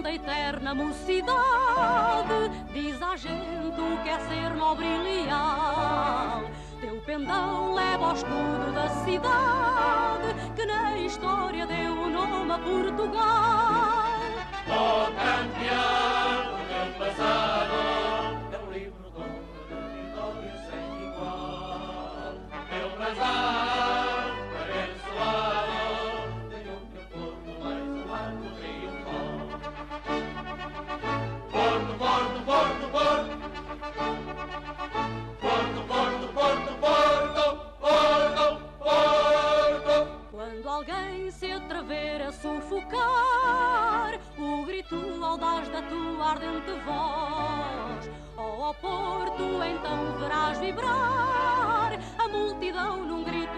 da eterna mocidade, diz à gente o que é ser nobre e leal. Teu pendão leva ao escudo da cidade, que na história deu o nome a Portugal. Oh, campeão do teu passado, é um livro dono de vitória sem igual. Teu brasão abençoado, tem o teu porto mais um arco triunfal. Porto, Porto, Porto, Porto, Porto, Porto, Porto, Porto, Porto, Porto. Quando alguém se atrever a sufocar o grito audaz da tua ardente voz, oh, Porto, então verás vibrar a multidão num grito